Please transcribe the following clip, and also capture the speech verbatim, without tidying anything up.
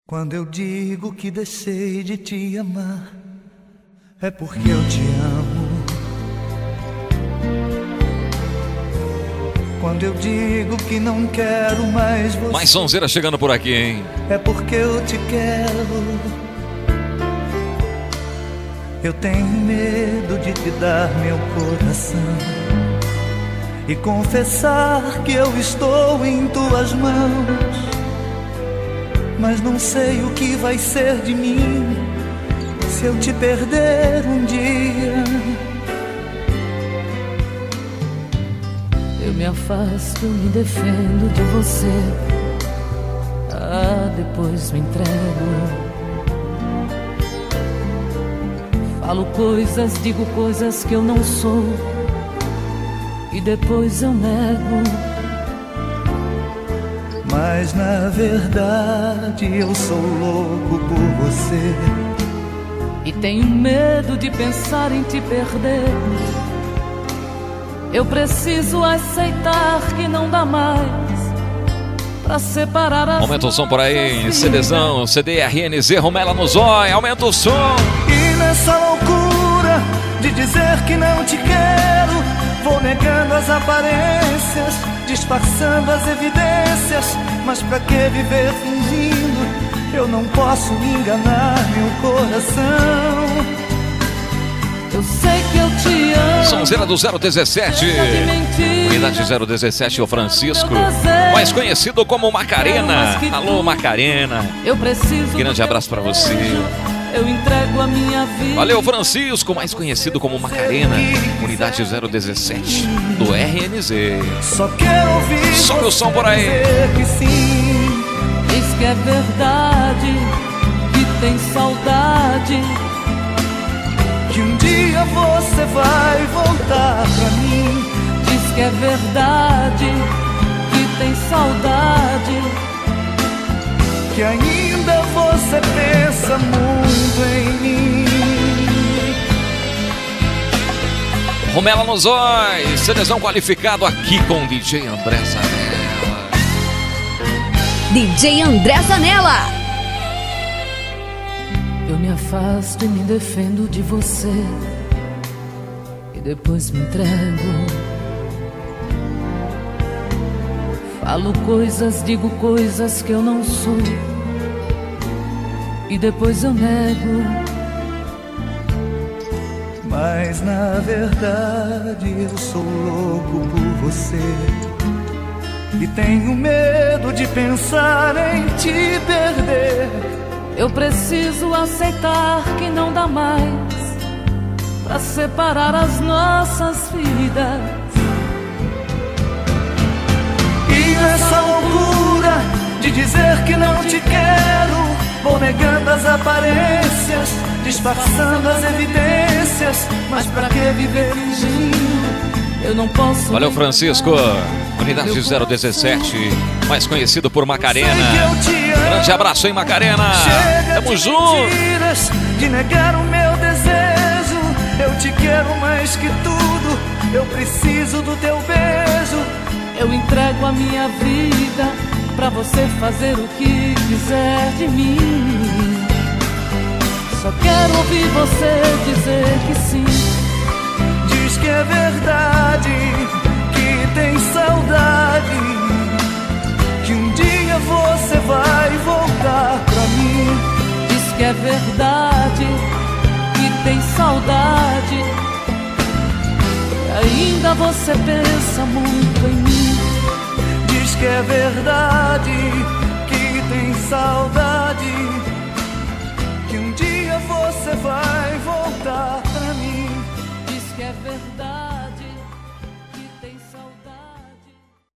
Quando eu digo que deixei de te amar, é porque eu te amo. Quando eu digo que não quero mais você, mais sonzeira chegando por aqui, hein? É porque eu te quero. Eu tenho medo de te dar meu coração e confessar que eu estou em tuas mãos, mas não sei o que vai ser de mim se eu te perder um dia. Eu me afasto, me defendo de você, ah, depois me entrego. Falo coisas, digo coisas que eu não sou e depois eu nego. Mas na verdade eu sou louco por você e tenho medo de pensar em te perder. Eu preciso aceitar que não dá mais pra separar as... Aumenta o som por aí, CDzão, C D R N Z, Romela no zóio, aumenta o som. E nessa loucura de dizer que não te quero, vou negando as aparências, disfarçando as evidências. Mas pra que viver fingindo? Eu não posso enganar meu coração. Eu sei que eu te amo. Sonzeira do zero dezessete, unidade zero dezessete, o Francisco, mais conhecido como Macarena. Alô, Macarena. Eu preciso. Grande abraço pra você. Eu entrego a minha vida. Valeu, Francisco, mais conhecido como Macarena, unidade zero dezessete do R N Z. Só quero ouvir. Sobe o som por aí. Que sim. Diz que é verdade, que tem saudade, que um dia você vai voltar pra mim. Diz que é verdade, que tem saudade, que ainda você pensa muito em mim. Romela nos olhos, CDzão qualificado aqui com o D J André Zanella. D J André Zanella. Eu me afasto e me defendo de você e depois me entrego. Falo coisas, digo coisas que eu não sou e depois eu nego. Mas na verdade eu sou louco por você e tenho medo de pensar em te perder. Eu preciso aceitar que não dá mais pra separar as nossas vidas. E nessa loucura de dizer que não te quero, vou negando as aparências, disfarçando as evidências. Mas pra que viver fingindo? Eu não posso. Valeu, Francisco, unidade zero dezessete, mais conhecido por Macarena. Grande abraço, hein, Macarena. Chega Tamo de junto. Mentiras, de negar o meu desejo. Eu te quero mais que tudo. Eu preciso do teu beijo. Eu entrego a minha vida pra você fazer o que quiser de mim. Só quero ouvir você dizer que sim. Diz que é verdade, que tem saudade, que um dia você vai voltar pra mim. Diz que é verdade, que tem saudade, e ainda você pensa muito em mim. Diz que é verdade, que tem saudade, que um dia você vai